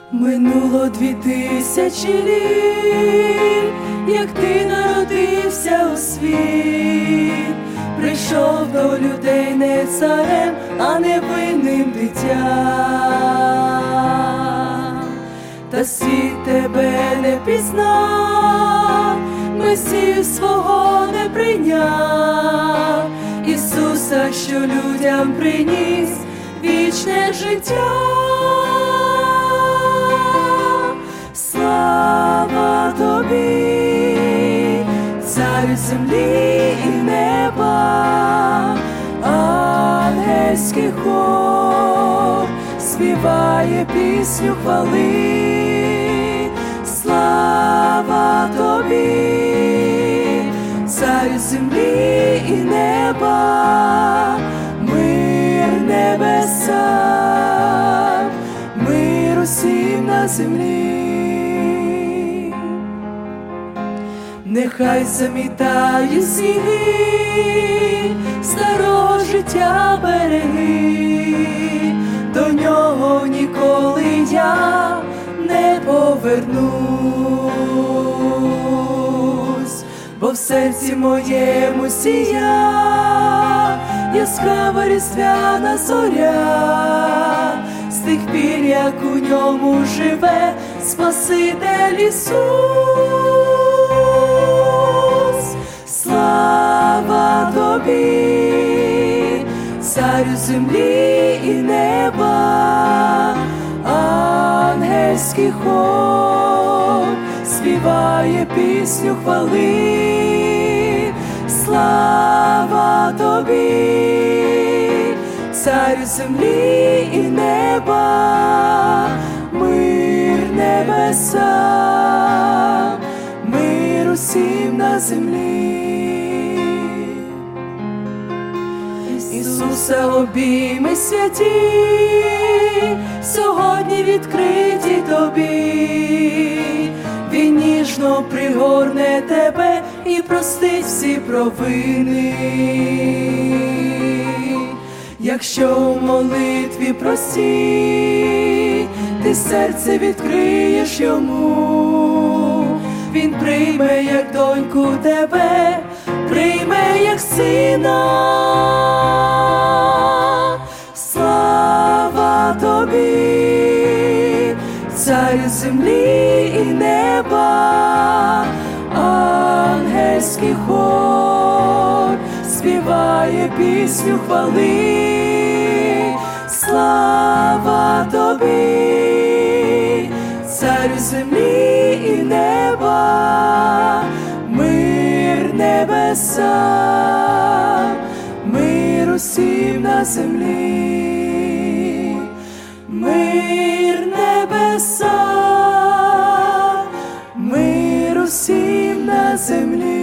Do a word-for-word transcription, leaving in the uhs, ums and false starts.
Минуло дві тисячі літ, як ти народився у світ, прийшов до людей не царем, а невинним дитям. Та світ тебе не пізнав, Месію свого не прийняв, Ісуса, що людям приніс вічне життя. Слава тобі, царю землі і неба, ангельський хор співає пісню хвали. Слава тобі, царю землі і неба, мир небесам, мир усім на землі. Нехай замітає сніги старого життя береги, до нього ніколи я не повернусь, бо в серці моєму сія яскрава різдвяна зоря, з тих пір, як у ньому живе Спаситель Ісус. Слава тобі, царю землі і неба, ангельський хор співає пісню хвали. Слава тобі, царю землі і неба, мир небесам, мир усім на землі. Ісуса, обійми святі, сьогодні відкриті тобі, Він ніжно пригорне тебе і простить всі провини. Якщо у молитві простій, ти серце відкриєш йому, Він прийме як доньку тебе, прийме як сина. Слава тобі, царю землі і неба, ангельський хор співає пісню хвали. Слава тобі, царю землі і неба, мир небесам, мир усім на землі, мир небесам, мир усім на землі.